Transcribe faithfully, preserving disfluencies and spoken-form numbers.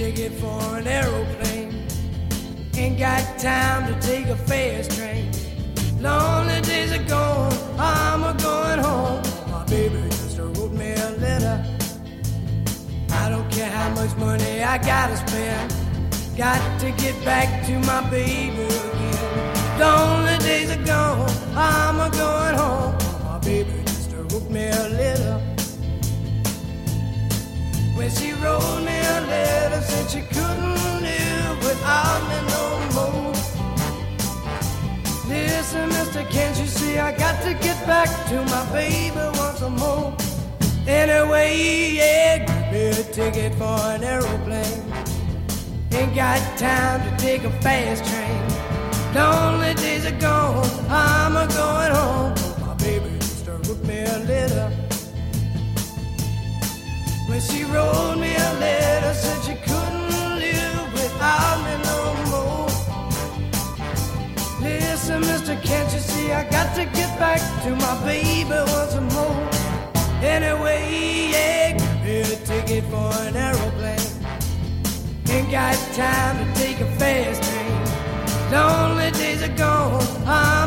ticket for an aeroplane. Ain't got time to take a fast train. Lonely days are gone, I'm a going home. My baby just wrote me a letter. I don't care how much money I gotta spend. Got to get back to my baby again. Lonely days are gone, I'm a going home. My baby just wrote me a letter. When she wrote me a letter, said she couldn't live without me no more. Listen, mister, can't you see I got to get back to my baby once more. Anyway, yeah, give me a ticket for an aeroplane. Ain't got time to take a fast train. Lonely days are gone, I'm a going home. My baby just wrote me a letter. When she wrote me a letter, said she couldn't live without me no more. Listen, mister, can't you see I got to get back to my baby once more. Anyway, yeah, give me a ticket for an aeroplane. Ain't got time to take a fast train. Lonely days are gone,